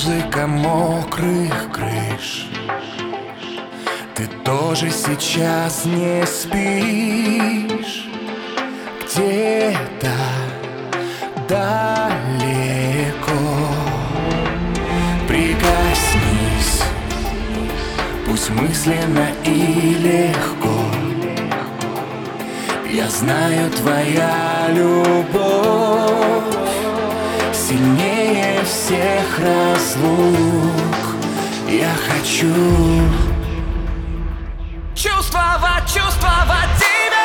музыка мокрых крыш. Ты тоже сейчас не спишь. Где-то далеко прикоснись, пусть мысленно и легко. Я знаю, твоя любовь сильнее всех разлук. Я хочу чувствовать тебя.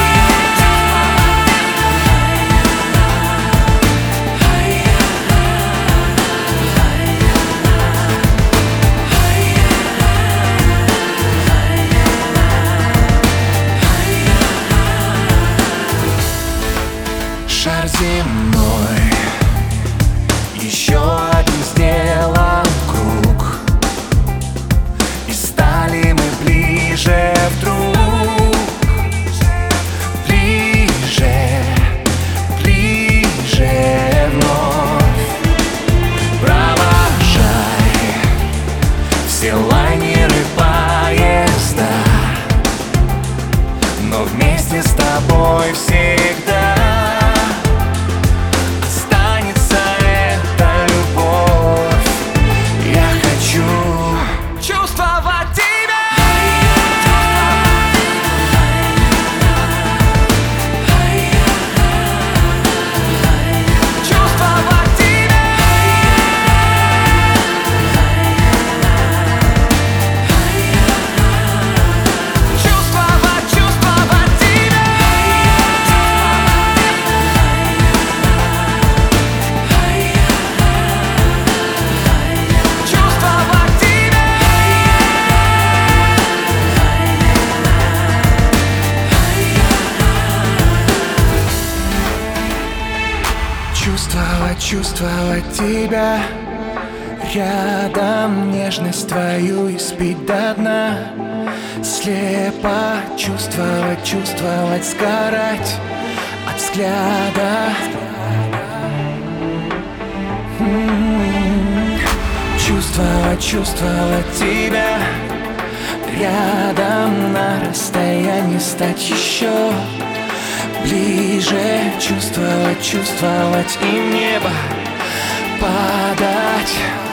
Шар земной еще один сделал круг, и стали мы ближе вдруг. Ближе вновь. Провожай все лайнеры, поезда, но вместе с тобой всегда останется эта любовь. Я хочу чувствовать тебя. Чувствовать тебя. Чувствовать тебя. Чувствовать тебя. Чувствовать тебя рядом, нежность твою испить до дна. Слепо чувствовать, сгорать от взгляда. Чувствовать тебя рядом, на расстоянии стать еще ближе. Чувствовать и в небо падать.